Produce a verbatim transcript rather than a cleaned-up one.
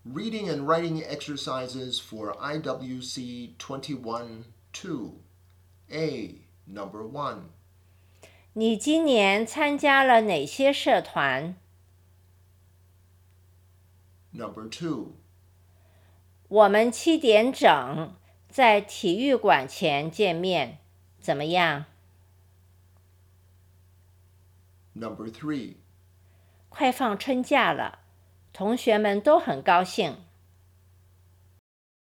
Reading and writing exercises for I W C twenty-one two. A. Number one. 你今年参加了哪些社团？ Number two. 我们七点整在体育馆前见面，怎么样？ Number three. 快放春假了，同学们都很高兴。